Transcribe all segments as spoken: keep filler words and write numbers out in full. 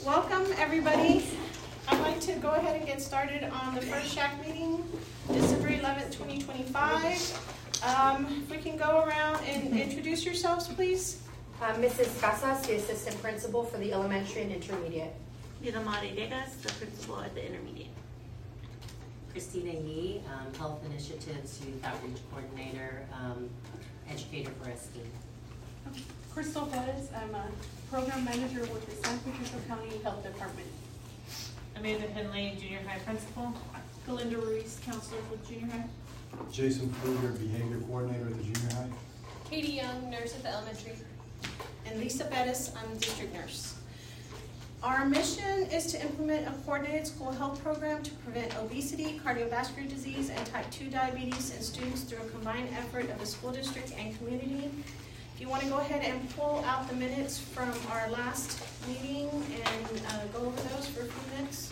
Welcome, everybody. I'd like to go ahead and get started on the first S H A C meeting, December eleventh, twenty twenty-five. Um, if we can go around and introduce yourselves, please. Uh, Missus Casas, the assistant principal for the elementary and intermediate. Yamari Vegas, the principal at the intermediate. Christina Yee, um, Health Initiatives Youth Outreach Coordinator, um, educator for esteem. Crystal Perez, I'm a program manager with the San Francisco County Health Department. Amanda Henley, junior high principal. Galinda Ruiz, counselor with junior high. Jason Kruger, behavior coordinator at the junior high. Katie Young, nurse at the elementary. And Lisa Bettis, I'm the district nurse. Our mission is to implement a coordinated school health program to prevent obesity, cardiovascular disease, and type two diabetes in students through a combined effort of the school district and community. If you want to go ahead and pull out the minutes from our last meeting and uh, go over those for a few minutes.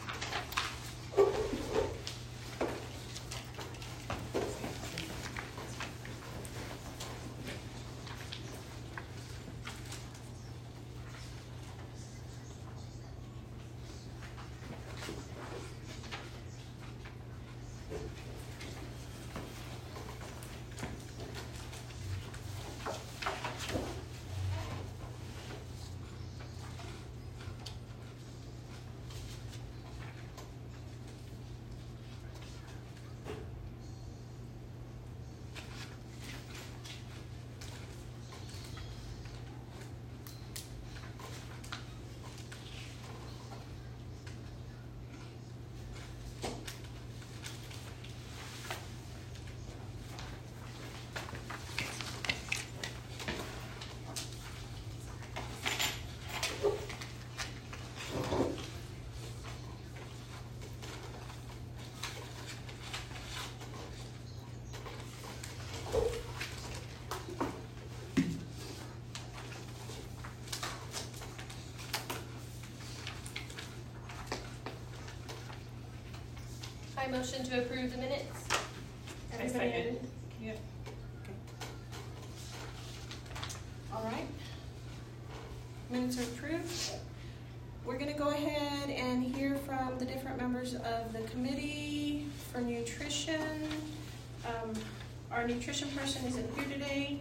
I motion to approve the minutes. I second. Yeah. All right. Minutes are approved. We're going to go ahead and hear from the different members of the committee for nutrition. Um, our nutrition person isn't here today.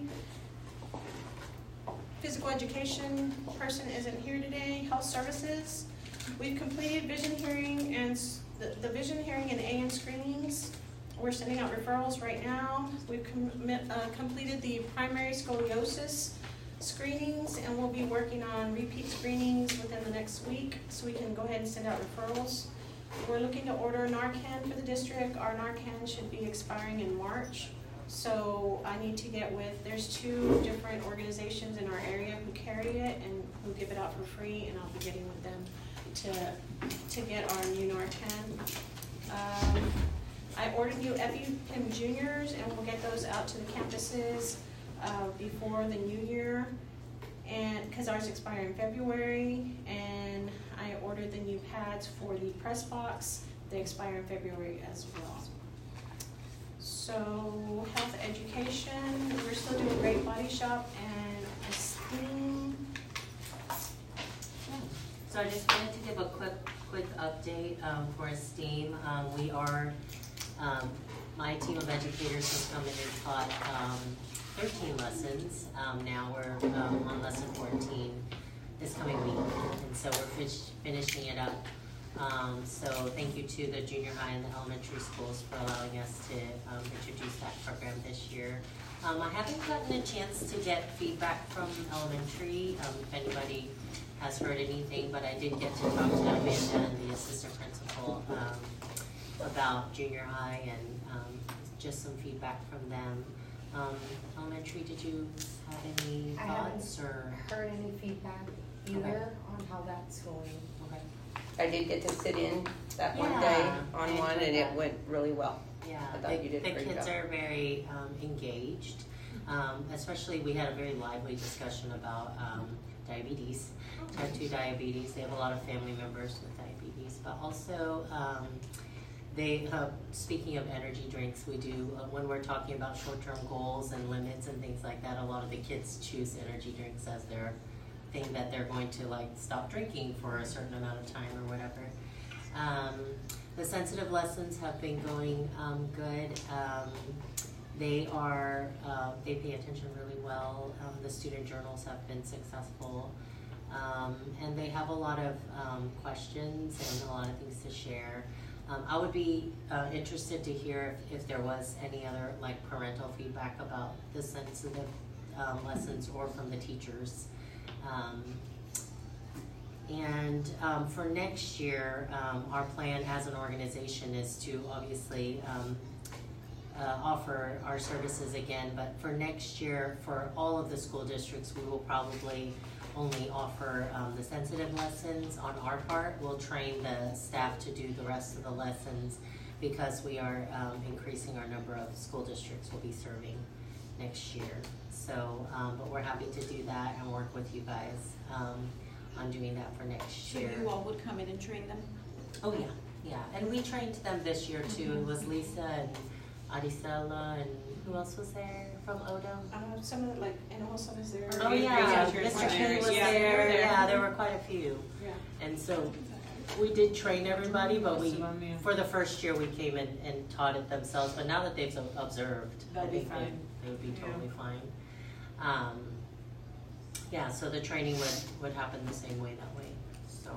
Physical education person isn't here today. Health services. We've completed vision hearing and the, the vision hearing and A N screenings. We're sending out referrals right now. We've com uh, completed the primary scoliosis screenings, and we'll be working on repeat screenings within the next week so we can go ahead and send out referrals. We're looking to order Narcan for the district. Our Narcan should be expiring in March. So I need to get with, there's two different organizations in our area who carry it and who give it out for free, and I'll be getting with them to, to get our new Narcan. Um, I ordered new EpiPen Juniors, and we'll get those out to the campuses uh, before the new year, and because ours expire in February, and I ordered the new pads for the press box. They expire in February as well. So health education, we're still doing Great Body Shop and esteem. So I just wanted to give a quick quick update um, for esteem. Um, we are, um, my team of educators has come in and taught um, thirteen lessons. Um, now we're um, on lesson fourteen this coming week, and so we're fish, finishing it up. Um, so thank you to the junior high and the elementary schools for allowing us to um, introduce that program this year. Um, I haven't gotten a chance to get feedback from elementary, um, if anybody has heard anything, but I did get to talk to Amanda and the assistant principal um, about junior high and um, just some feedback from them. Um, elementary, did you have any I thoughts haven't or heard any feedback either Okay. on how that's going. okay? I did get to sit in that one Yeah, day I on enjoyed one, and that. it went really well. Yeah, I thought the, you did a the great kids job. are very um, engaged. Um, especially, we had a very lively discussion about um, diabetes, type two diabetes. They have a lot of family members with diabetes, but also um, they. Uh, speaking of energy drinks, we do uh, when we're talking about short-term goals and limits and things like that. A lot of the kids choose energy drinks as their think that they're going to like stop drinking for a certain amount of time or whatever. Um, the sensitive lessons have been going um, good. Um, they are, uh, they pay attention really well. Um, the student journals have been successful. Um, and they have a lot of um, questions and a lot of things to share. Um, I would be uh, interested to hear if, if there was any other like parental feedback about the sensitive um, lessons or from the teachers. Um, and um, for next year, um, our plan as an organization is to obviously um, uh, offer our services again, but for next year, for all of the school districts, we will probably only offer um, the sensitive lessons on our part. We'll train the staff to do the rest of the lessons because we are um, increasing our number of school districts we'll be serving next year. So, um, but we're happy to do that and work with you guys um, on doing that for next So year. you all would come in and train them? Oh yeah, yeah. And we trained them this year too. Mm-hmm. It was Lisa and Aricela and who else was there from Odom? Uh, some of the, like, and also is there? Oh Three yeah, teachers Mister were King there. was Yeah, there. they were there. Yeah, there were quite a few. Yeah. And so we did train everybody, but we, Most of them, yeah. for the first year, we came in and taught it themselves. But now that they've observed, I They'll be think they, fine. they would be Yeah. totally fine. Um, yeah, so the training would, would happen the same way that way. So,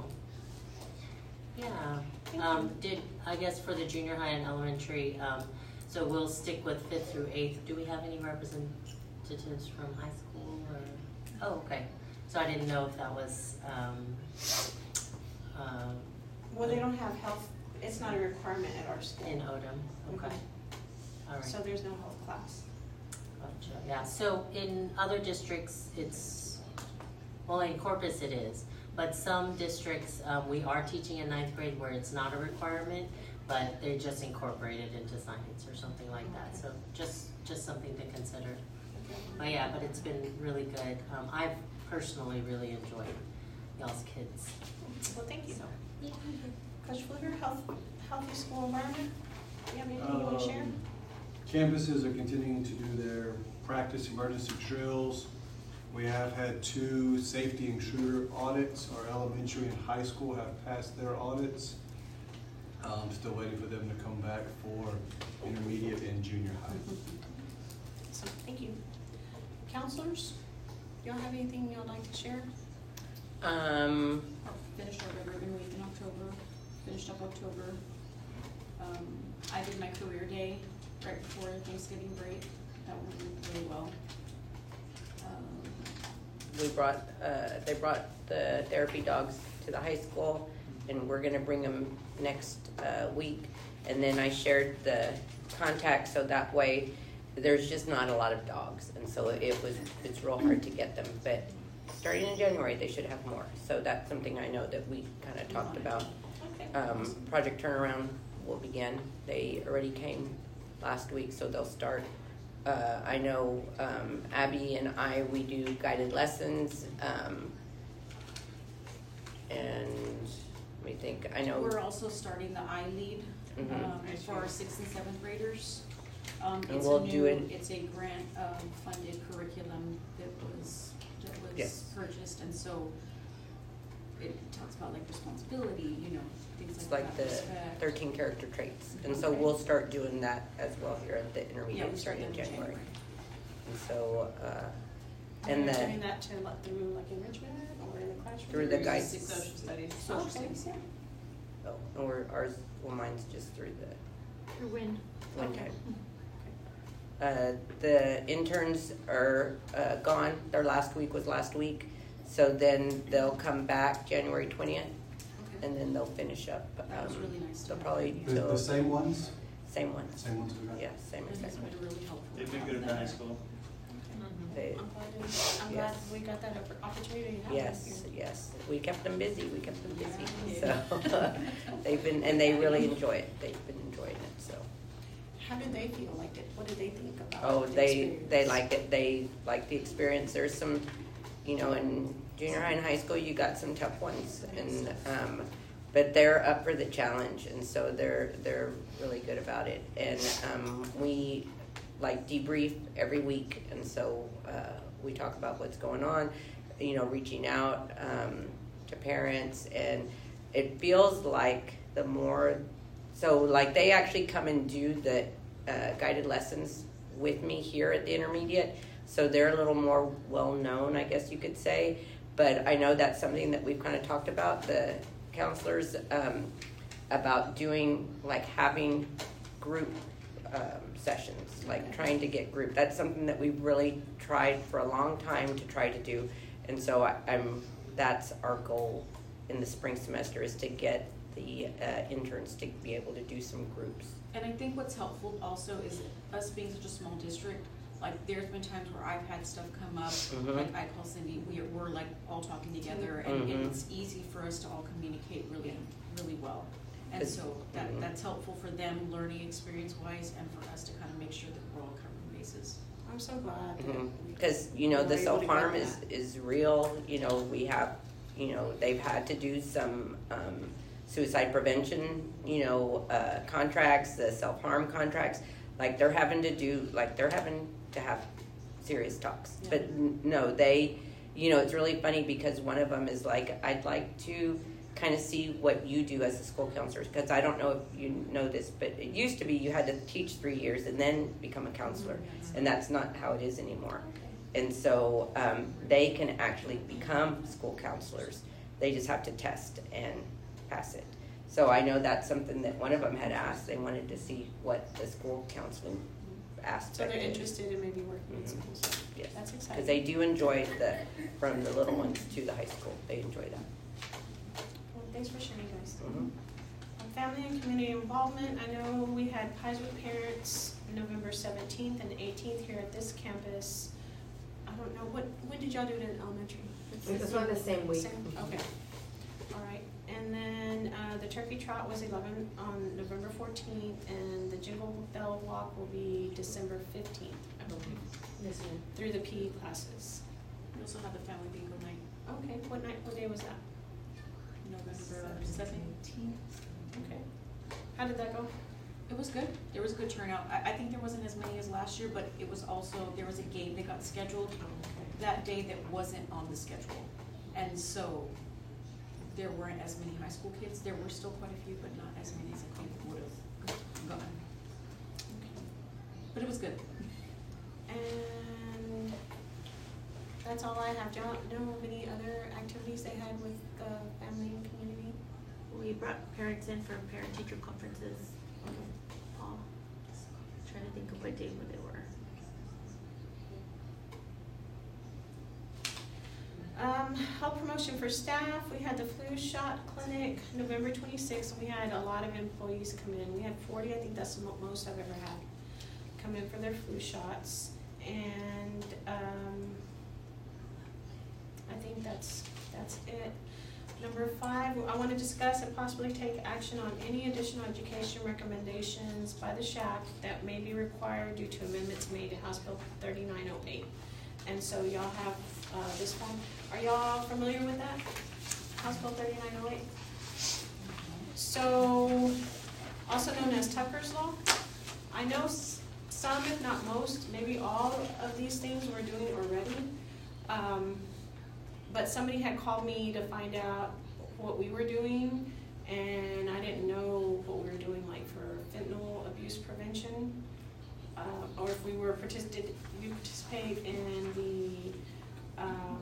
yeah. Um, did, I guess for the junior high and elementary, um, so we'll stick with fifth through eighth. Do we have any representatives from high school or? Oh, okay. So I didn't know if that was, um, uh, Well, they don't have health, it's not a requirement at our school. in Odom. Okay. All right. So there's no health class. Gotcha. Yeah. So in other districts, it's, well, in Corpus it is, but some districts, um, we are teaching in ninth grade where it's not a requirement, but they just incorporate it into science or something like that. So just, just something to consider. But yeah, but it's been really good. Um, I've personally really enjoyed y'all's kids. Well, thank you. So, Coach Fluger, health, healthy school environment? Do you have anything you want to share? Um, Campuses are continuing to do their practice emergency drills. We have had two safety intruder audits. Our elementary and high school have passed their audits. Um, still waiting for them to come back for intermediate and junior high. So, thank you. Counselors, y'all have anything y'all like to share? Um, Finished our Red Ribbon Week in October, finished up October. Um, I did my career day right before Thanksgiving break. That went really well. Um, we brought, uh, they brought the therapy dogs to the high school, and we're gonna bring them next, uh, week. And then I shared the contact, so that way, there's just not a lot of dogs, and so it was, it's real hard to get them, but starting in January, they should have more. So that's something I know that we kinda talked about. Okay. Um, Project Turnaround will begin. They already came last week, so they'll start. Uh, I know um, Abby and I, we do guided lessons. Um, and let me think, I know. We're also starting the I-Lead Mhm. um, for our sixth and seventh graders. Um, And it's we'll a do new, it- it's a grant um, funded curriculum that was, that was Yes. purchased, and so it talks about like responsibility, you know, things It's like like that. the respect. thirteen character traits. And so Okay. we'll start doing that as well here at the Yeah, intermediate we start starting that in in January. January. And so, uh, And and you're the, doing that to let them like enrichment or in the classroom? Through the Through guide- Social studies. Oh, Social okay, studies. oh, and we're, ours, well, mine's just through the Through wind. one Okay. time. Uh, the interns are, uh, gone. Their last week was last week. So then they'll come back January twentieth, Okay. and then they'll finish up. That was um, really nice to They'll have. probably, The, the till- same ones? same ones. Same ones we got? Yeah, same It has exact ones. been really helpful. They've been good at the high school. They, I'm glad, I'm glad Yes. we got that oppor- opportunity to have them yes, here. yes. We kept them busy. We kept them busy. So they've been, and they really enjoy it. They've been enjoying it, so. How did they feel like it? What did they think about Oh, the they, experience? they like it. They like the experience. There's some, you know, in junior high and high school, you got some tough ones, and um, but they're up for the challenge, and so they're they're really good about it. And um, we like debrief every week, and so uh, we talk about what's going on. you know, reaching out um, to parents, and it feels like the more, so like they actually come and do the uh, guided lessons with me here at the intermediate, so they're a little more well-known, I guess you could say. But I know that's something that we've kind of talked about, the counselors, um, about doing, like having group um, sessions, like trying to get group. That's something that we've really tried for a long time to try to do. And so I, I'm, that's our goal in the spring semester, is to get the uh, interns to be able to do some groups. And I think what's helpful also is us being such a small district, like there's been times where I've had stuff come up, Mhm. like I call Cindy, we are, we're like all talking together, and, and Mhm. it's easy for us to all communicate really, really well. And Good. so that, Mhm. that's helpful for them learning experience wise, and for us to kind of make sure that we're all covering bases. I'm so glad that. Because, you know, the we're able to get self-harm is, that. is real. You know, we have, you know, they've had to do some um, suicide prevention, you know, uh, contracts, the self-harm contracts. Like they're having to do, like they're having to have serious talks. Yeah. But n- no, they, you know, it's really funny because one of them is like, I'd like to kind of see what you do as a school counselor, because I don't know if you know this, but it used to be you had to teach three years and then become a counselor, Mhm. and that's not how it is anymore. And so um, they can actually become school counselors. They just have to test and pass it. So I know that's something that one of them had asked. They wanted to see what the school counseling aspect So they're is. interested in maybe working in Mhm. schools. Yes. That's Because exciting. they do enjoy the, from the little ones to the high school, they enjoy that. Well, thanks for sharing, guys. Mhm. Um, Family and community involvement, I know we had Pies with Parents November seventeenth and eighteenth here at this campus. I don't know, what, when did y'all do it in elementary? It was on the same week. Same- Okay, all right. And then uh, the turkey trot was eleven on November fourteenth, and the Jingle Bell Walk will be December fifteenth, I believe, Yes, ma'am. through the P E classes. We also have the family bingo night, Okay, what night, what day was that? November seventeenth. Okay. How did that go? It was good. There was a good turnout. I, I think there wasn't as many as last year, but it was also, there was a game that got scheduled that day that wasn't on the schedule. And so there weren't as many high school kids. There were still quite a few, but not as many as I think would have gone. But it was good. And that's all I have. Do y'all know of any other activities they had with the family and community? We brought parents in for parent-teacher conferences. Paul, trying to think of what day when they were. Um, health promotion for staff, we had the flu shot clinic November twenty-sixth, and we had a lot of employees come in. We had forty, I think that's the mo- most I've ever had, come in for their flu shots. And, um, I think that's, that's it. Number five, I want to discuss and possibly take action on any additional education recommendations by the S H A C that may be required due to amendments made in House Bill thirty-nine oh eight. And so y'all have, uh, this one. Are y'all familiar with that? House Bill thirty-nine oh eight? So, also known as Tucker's Law. I know s- some, if not most, maybe all of these things we're doing already. Um, But somebody had called me to find out what we were doing, and I didn't know what we were doing, like for fentanyl abuse prevention, uh, or if we were participated, we participate in the um,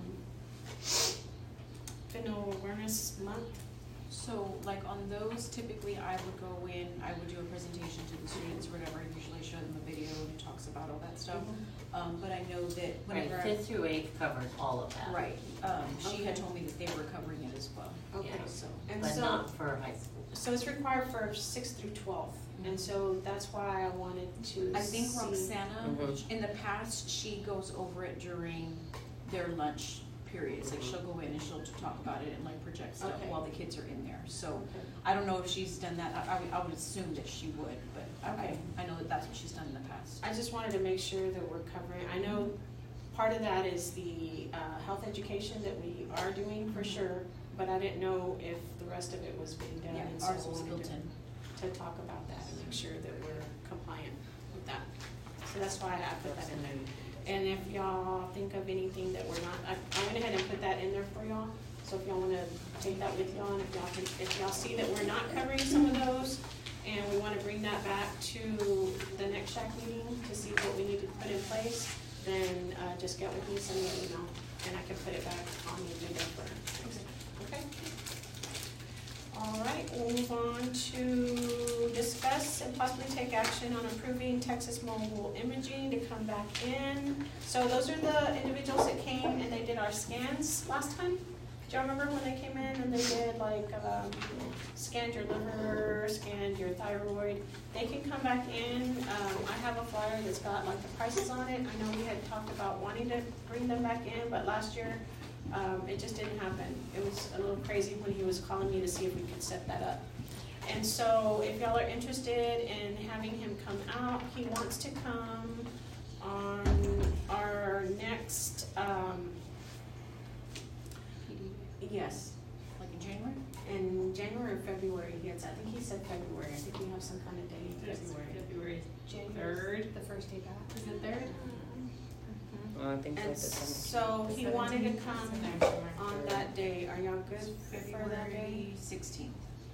fentanyl awareness month. So like on those, typically I would go in, I would do a presentation to the students or whatever. I usually show them a video and it talks about all that stuff. Um, but I know that Right, whenever I. fifth through eighth covered all of that. Right, um, she had Okay. told me that they were covering it as well. Okay, Yeah. So, and But so, not for high school. so it's required for sixth through twelfth, and so that's why I wanted to I think see- Roxana, Mhm. in the past, she goes over it during their lunch periods. Like she'll go in and she'll talk about it and like project stuff Okay. while the kids are in there. So Okay. I don't know if she's done that. I, I would, I would assume that she would, but I, Okay. I, I know that that's what she's done in the past. I just wanted to make sure that we're covering, I know part of that is the uh, health education that we are doing for sure, but I didn't know if the rest of it was being done. Yeah, and so ours I was wanted built to- in. To talk about that and make sure that we're compliant with that. So that's why I put that in there. And if y'all think of anything that we're not, I, I went ahead and put that there for y'all. So if y'all wanna take that with y'all, and if y'all can, if y'all see that we're not covering some of those, and we wanna bring that back to the next S H A C meeting to see what we need to put in place, then, uh, just get with me, send me an email, and I can put it back on the agenda for, okay? All right, we'll move on to discuss and possibly take action on approving Texas Mobile Imaging to come back in. So those are the individuals that came and they did our scans last time. Do y'all remember when they came in and they did like, um, scanned your liver, scanned your thyroid? They can come back in. Um, I have a flyer that's got like the prices on it. I know we had talked about wanting to bring them back in, but last year, um, it just didn't happen. It was a little crazy when he was calling me to see if we could set that up. And so if y'all are interested in having him come out, he wants to come on our next, um, yes, Like in January? in January or February, yes, I think he said February, I think we have some kind of date in It's February. February January. third. The first day back. Is it third? Well, I think And so. so he wanted to come on that day, are y'all good for that day? February sixteenth.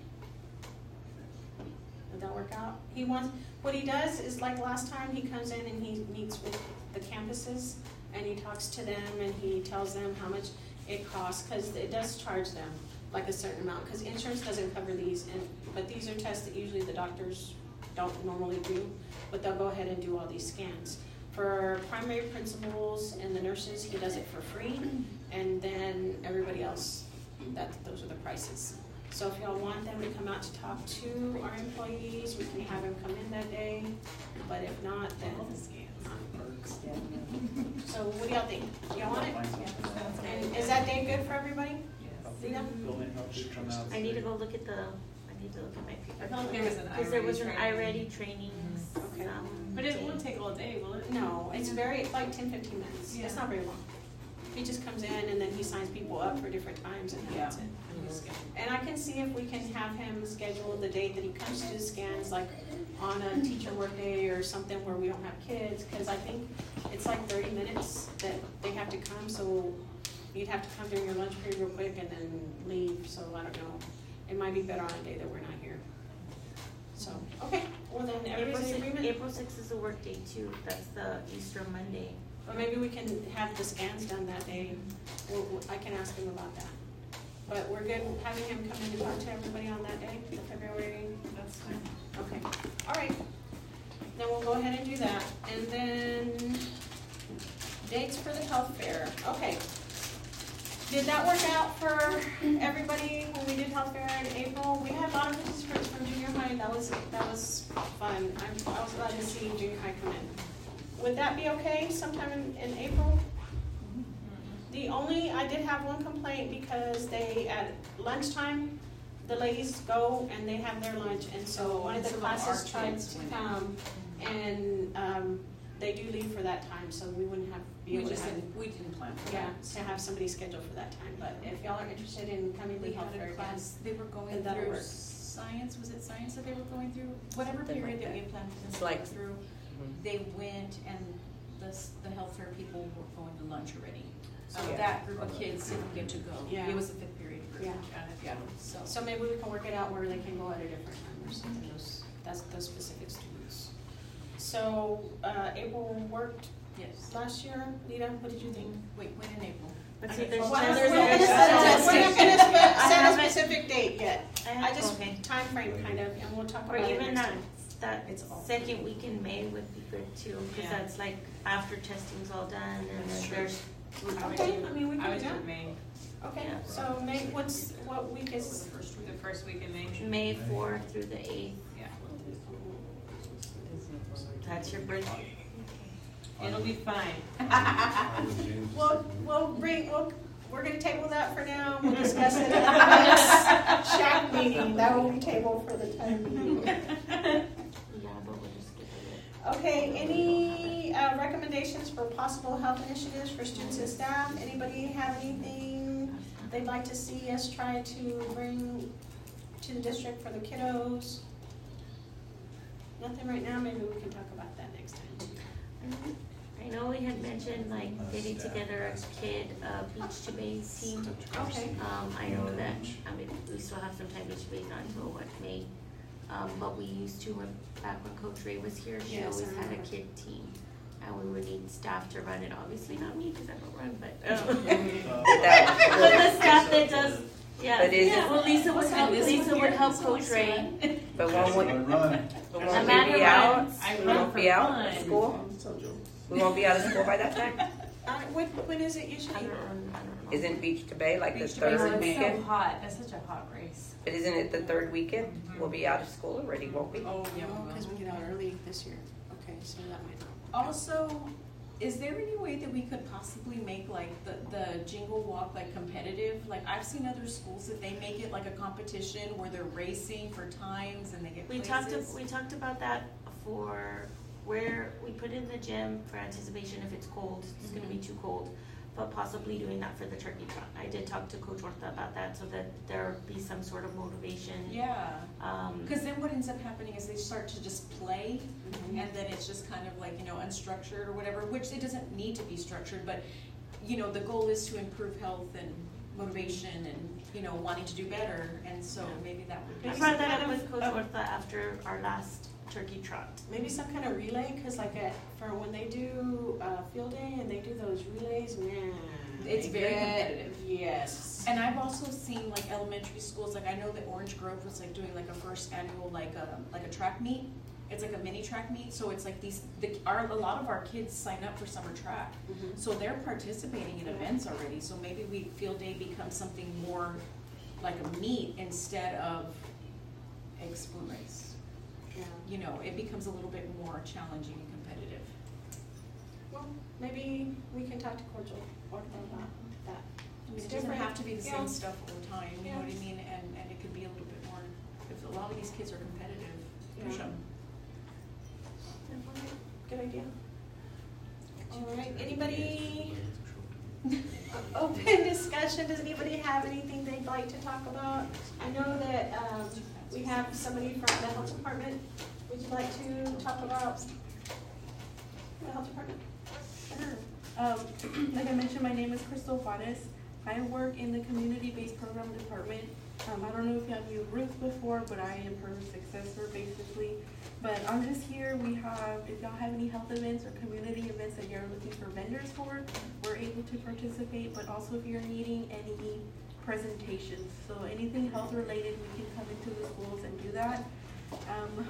Would that work out? He wants, what he does is like last time, he comes in and he meets with the campuses and he talks to them and he tells them how much it costs, cause it does charge them like a certain amount, cause insurance doesn't cover these, and, but these are tests that usually the doctors don't normally do, but they'll go ahead and do all these scans. For primary principals and the nurses, he does it for free, and then everybody else, that, those are the prices. So if y'all want them to come out to talk to our employees, we can have him come in that day, but if not, then. So what do y'all think? Y'all want it? And is that day good for everybody? Lita? I need to go look at the, I need to look at my paper. I felt like there was an Cause there was an I ready training. iReady trainings. Okay. um, But it day. won't take all day, will it? No, it's very, it's like ten, fifteen minutes. It's Yeah. not very long. He just comes in and then he signs people up for different times and that's it. And I can see if we can have him schedule the date that he comes to scans, like on a teacher work day or something where we don't have kids, cause I think it's like thirty minutes that they have to come, so you'd have to come during your lunch period real quick and then leave, so I don't know. It might be better on a day that we're not here. So, okay, well then April everybody's in sixth, agreement? April sixth is a work day too, that's the Easter Monday. Or maybe we can have the scans done that day. We'll, we'll- I can ask him about that. But we're good having him come in and talk to everybody on that day, the February? That's fine. Okay, all right. Then we'll go ahead and do that. And then dates for the health fair. Okay. Did that work out for everybody when we did health fair in April? We had a lot of participants from junior high. That was, that was fun. I'm, I was glad to see junior high come in. Would that be okay sometime in, in April? The only, I did have one complaint because they, at lunchtime, the ladies go and they have their lunch, and so one of the Some of our classes tried kids to went in. come, and, um, they do leave for that time, so we wouldn't have, be We able to just have, didn't, we didn't plan for yeah, that. to have somebody scheduled for that time, but if y'all are interested in coming to We health had fair a again. class, they were going Then that'll through work. science, was it science that they were going through? Whatever Something period like that we that. had planned It's to go like- through, they went and the, s- the health fair people were going to lunch already. So Oh, yeah. that group of kids didn't get to go. Yeah. It was a fifth period group. Yeah. Yeah, so. So maybe we can work it out where they can go at a different time or something, those, that's those specific students. So, uh, April worked Yes. last year. Lita, what did you think? Wait, when in April? But see, Okay. there's Well, just. we're not gonna there's set a- just- we're not gonna spe- I set a haven't- specific date yet. I I have- just, okay. time frame kind of, and we'll talk Or about it even next that, time. that It's all- second week in May would be good too, cause Yeah. that's like after testing's all done and That's then true. there's. Okay, I mean, we I can was do that. in May, Okay, Yeah. so May, what's, what week For is, the first week. the first week in May. May fourth through the eighth, Yeah. that's your birthday. It'll be fine. we'll, we'll bring, we'll, we're gonna table that for now. We'll discuss it at the next S H A C meeting. That will be tabled for the time being. Yeah, but we'll just get it. Okay, any uh, recommendations for possible health initiatives for students and staff? Anybody have anything they'd like to see us try to bring to the district for the kiddos? Nothing right now, maybe we can talk about that next time. I I know we had mentioned like getting together a kid, uh, beach to base team. Okay. Um, I know that, I mean, we still have some time beach to base, not until what, May? Um, but we used to, when, back when Coach Ray was here, she Yes, I always had a remember. kid team. And we would need staff to run it, obviously not me, cause I don't run, but, um, That- but the staff that does, yeah. But is Yeah, it- well, Lisa would help, This Lisa one would here, help this Coach one's Ray. But won't we, Run. but won't we Amanda be out? runs. I We run won't for be out of fun. school? We won't be out of school by that time? Uh, when, when is it I usually? don't run, I don't know. Isn't Beach to Bay like the Beach to Base, third it's so weekend? hot, that's such a hot race. But isn't it the third weekend? We'll be out of school already, won't we? Oh, yeah, Oh, we cause will. we get out early this year. Okay, so that might not. Also, is there any way that we could possibly make like the, the jingle walk like competitive? Like I've seen other schools that they make it like a competition where they're racing for times and they get We places. talked, we talked about that for where we put in the gym for anticipation if it's cold, it's gonna be too cold, but possibly doing that for the turkey trot. I did talk to Coach Horta about that so that there be some sort of motivation. Yeah, Um, because then what ends up happening is they start to just play and then it's just kind of like, you know, unstructured or whatever, which it doesn't need to be structured, but, you know, the goal is to improve health and motivation and, you know, wanting to do better, and so maybe that would be. I brought that up with Coach Horta after our last turkey trot. Maybe some kind of relay, cause like at, for when they do, uh, field day and they do those relays, man. It's they very get- competitive. Yes. And I've also seen like elementary schools, like I know that Orange Grove was like doing like a first annual, like a, like a track meet. It's like a mini track meet, so it's like these, the, our, a lot of our kids sign up for summer track. Mhm. So they're participating in events already, so maybe we, field day becomes something more like a meet instead of egg spoon race. Yeah. You know, it becomes a little bit more challenging and competitive. Well, maybe we can talk to Coach Horta about that. I mean, It's it doesn't different. have to be the Yeah. same stuff all the time, you know Yeah. what I mean? And, and it could be a little bit more, if a lot of these kids are competitive, push Yeah. them. Good idea. All right, anybody, open discussion, does anybody have anything they'd like to talk about? I know that, um, we have somebody from the health department, would you like to talk about the health department? Sure. Um, like I mentioned, my name is Crystal Juarez. I work in the community-based program department. Um, I don't know if y'all knew Ruth before, but I am her successor basically. But I'm just here, we have, if y'all have any health events or community events that you're looking for vendors for, we're able to participate, but also if you're needing any presentations. So anything health related, we can come into the schools and do that. Um,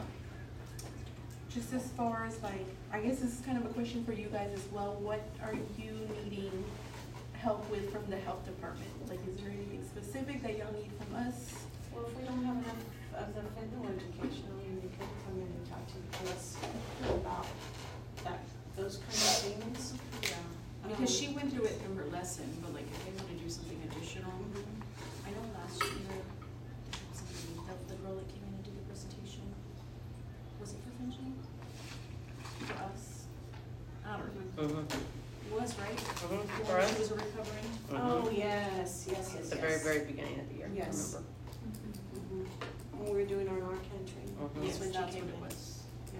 just as far as like, I guess this is kind of a question for you guys as well, what are you needing help with from the health department? Like, is there anything specific that y'all need from us? Well, if we don't have enough of the fentanyl education, I mean, we could come in and talk to us about that, those kind of things. Yeah. Um, Because she went through it through her lesson, but like if they want to do something additional, I know last year, somebody, the, the girl that came in and did the presentation, was it for fentanyl? For us? I don't remember. Mm-hmm. It was, right? Mhm. The For one us? that was recovering? Oh, yes, yes, yes, yes. At the very, very beginning of the year, I Yes. remember. Mhm. When we were doing our Narcan training, Mhm. that's Yes, when she that's came what it in. was. Yeah.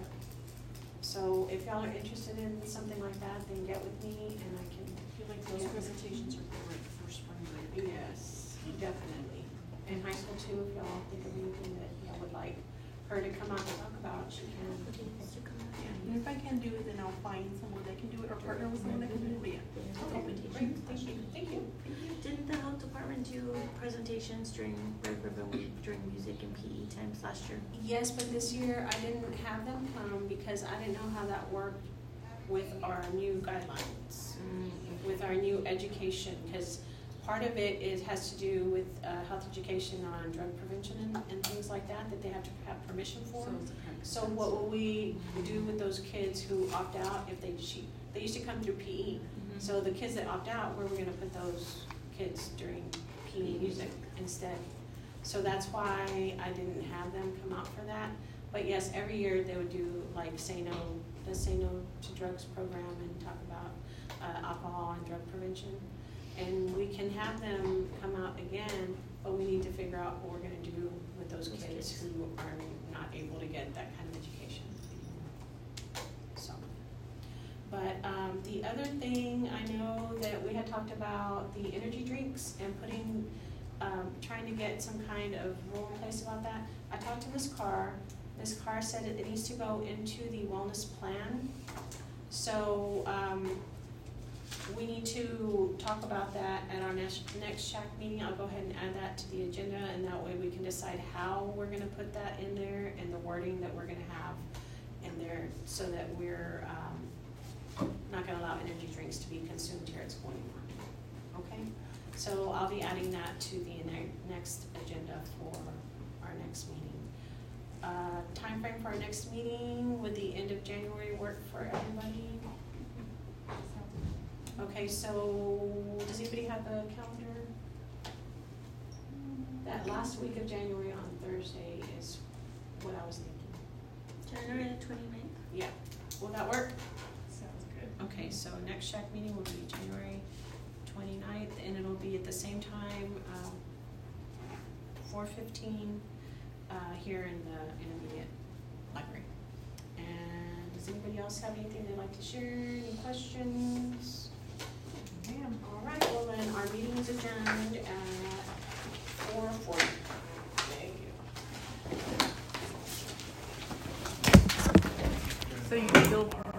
So if y'all are interested in something like that, then get with me and I can. I feel like those Yeah. presentations are great for spring break. Yes, definitely. And high school too, if y'all think of anything that y'all would like her to come out and talk about, she can. And if I can do it, then I'll find someone that can do it or partner with someone that can do it, but yeah. Okay, great, thank you, thank you. Didn't the health department do presentations during Red Ribbon Week, during music and P E times last year? Yes, but this year I didn't have them come because I didn't know how that worked with our new guidelines, with our new education, because part of it is, has to do with, uh, health education on drug prevention and, and things like that, that they have to have permission for. So it's a kind of So sense. what will we do with those kids who opt out if they, she, they used to come through P E. Mhm. So the kids that opt out, where we're gonna put those kids during P E music instead. So that's why I didn't have them come out for that. But yes, every year they would do like Say No, the Say No to Drugs program and talk about uh, alcohol and drug prevention. And we can have them come out again, but we need to figure out what we're gonna do with those Those kids kids. who are not able to get that kind of education anymore. So, But, um, the other thing, I know that we had talked about the energy drinks and putting, um, trying to get some kind of rule in place about that. I talked to Miz Carr. Miz Carr said it, it needs to go into the wellness plan. So, um, we need to talk about that at our next, next S H A C meeting. I'll go ahead and add that to the agenda, and that way we can decide how we're gonna put that in there and the wording that we're gonna have in there, so that we're, um, not gonna allow energy drinks to be consumed here at school anymore. Okay? So I'll be adding that to the ne- next agenda for our next meeting. Uh, timeframe for our next meeting, would the end of January work for everybody? Okay, so does anybody have the calendar? That last week of January on Thursday is what I was thinking. January the twenty-ninth? Yeah, will that work? Sounds good. Okay, so next S H A C meeting will be January twenty-ninth, and it'll be at the same time, um, four fifteen, uh, here in the intermediate library. And does anybody else have anything they'd like to share, any questions? Ma'am. All right, well then, our meeting is adjourned at four forty. Thank you. So you still